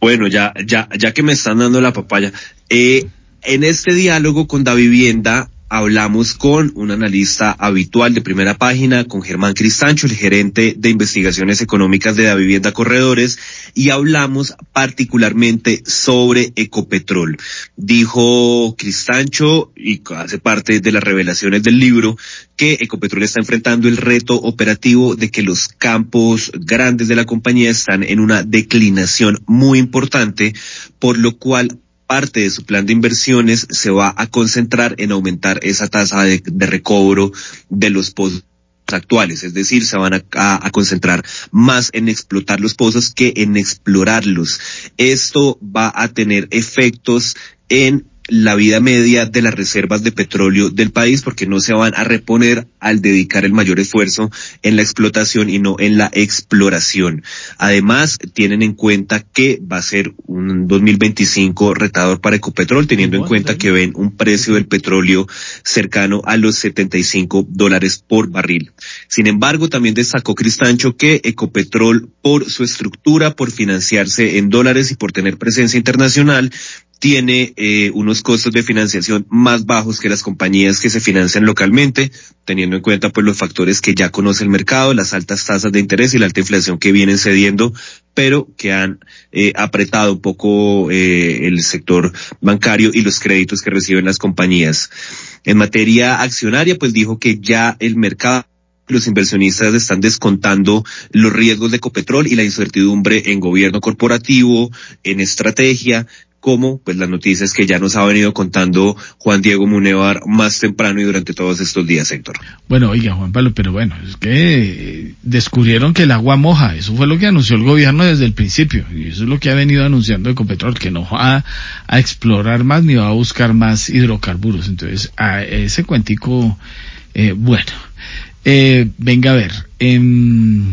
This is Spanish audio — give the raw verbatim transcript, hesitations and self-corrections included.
Bueno, ya, ya, ya que me están dando la papaya, eh, en este diálogo con Davivienda hablamos con un analista habitual de Primera Página, con Germán Cristancho, el gerente de investigaciones económicas de Davivienda Corredores, y hablamos particularmente sobre Ecopetrol. Dijo Cristancho, y hace parte de las revelaciones del libro, que Ecopetrol está enfrentando el reto operativo de que los campos grandes de la compañía están en una declinación muy importante, por lo cual parte de su plan de inversiones se va a concentrar en aumentar esa tasa de, de recobro de los pozos actuales, es decir, se van a, a, a concentrar más en explotar los pozos que en explorarlos. Esto va a tener efectos en la vida media de las reservas de petróleo del país, porque no se van a reponer al dedicar el mayor esfuerzo en la explotación y no en la exploración. Además, tienen en cuenta que va a ser un dos mil veinticinco retador para Ecopetrol, teniendo en cuenta que ven un precio del petróleo cercano a los setenta y cinco dólares por barril. Sin embargo, también destacó Cristancho que Ecopetrol, por su estructura, por financiarse en dólares y por tener presencia internacional, tiene eh, unos costos de financiación más bajos que las compañías que se financian localmente, teniendo en cuenta pues los factores que ya conoce el mercado, las altas tasas de interés y la alta inflación que vienen cediendo, pero que han eh, apretado un poco eh, el sector bancario y los créditos que reciben las compañías. En materia accionaria, pues dijo que ya el mercado, los inversionistas están descontando los riesgos de Ecopetrol y la incertidumbre en gobierno corporativo, en estrategia, como pues las noticias que ya nos ha venido contando Juan Diego Munevar más temprano y durante todos estos días, Héctor. Bueno, oiga, Juan Pablo, pero bueno, es que descubrieron que el agua moja, eso fue lo que anunció el gobierno desde el principio, y eso es lo que ha venido anunciando Ecopetrol, que no va a explorar más ni va a buscar más hidrocarburos. Entonces, a ese cuentico, eh, bueno, eh, venga a ver, eh,